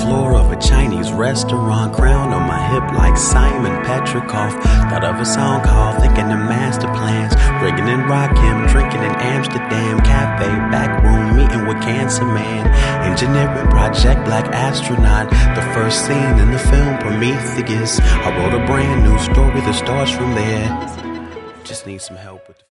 floor of a Chinese restaurant, crown on my hip like Simon Petrikov. Thought of a song called Thinking of Master Plans, rigging in Rockham, drinking in Amsterdam, cafe, back room, meeting with Cancer Man, engineering project Black Astronaut, the first scene in the film Prometheus. I wrote a brand new story that starts from there. Just need some help with the